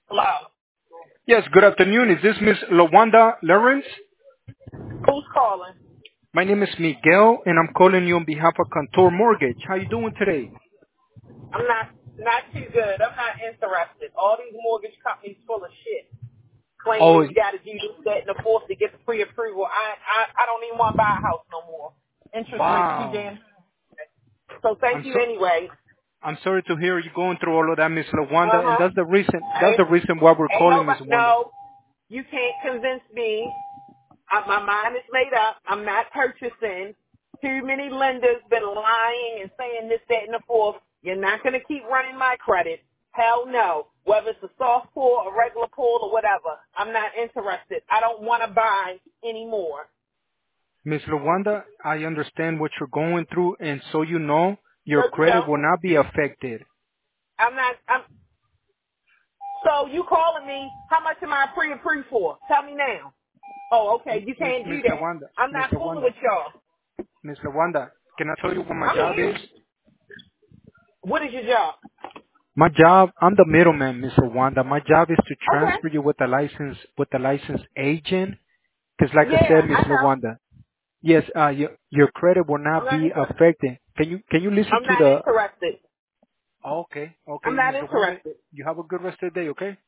Hello. Yes, good afternoon. Is this Miss Lawanda Lawrence? Who's calling? My name is Miguel, and I'm calling you on behalf of Contour Mortgage. How you doing today? I'm not too good. I'm not interested. All these mortgage companies full of shit. Oh, Claiming you got to do this, that, and the fourth to get the pre-approval. I don't even want to buy a house no more. Interest rates too wow. damn. So thank I'm you so anyway. I'm sorry to hear you going through all of that, Miss Lawanda, and Uh-huh. that's the reason. That's Ain't, the reason why we're ain't calling, Miss nobody, Lawanda. no, you can't convince me. My mind is made up. I'm not purchasing. Too many lenders been lying and saying this, that, and the fourth. You're not going to keep running my credit. Hell no. Whether it's a soft pull, a regular pull, or whatever, I'm not interested. I don't want to buy anymore. Miss Lawanda, I understand what you're going through, and so you know, No, your you credit don't. will not be affected. I'm not. So you calling me? How much am I pre-approved for? Tell me now. Oh, okay. You can't Miss do that. Lawanda, I'm Miss not fooling Lawanda, with y'all. Miss Lawanda, can I tell you what my I'm job here. is? What is your job? My job, I'm the middleman, Mr. Wanda. My job is to Okay. transfer you with the licensed agent. Because like I Yeah, said, Miss I know. Wanda, yes, your credit will I'm not not be interested. affected. Can you listen I'm to not the? interested. Okay, I'm okay, not Mr. Wanda, interested. you have a good rest of the day. Okay.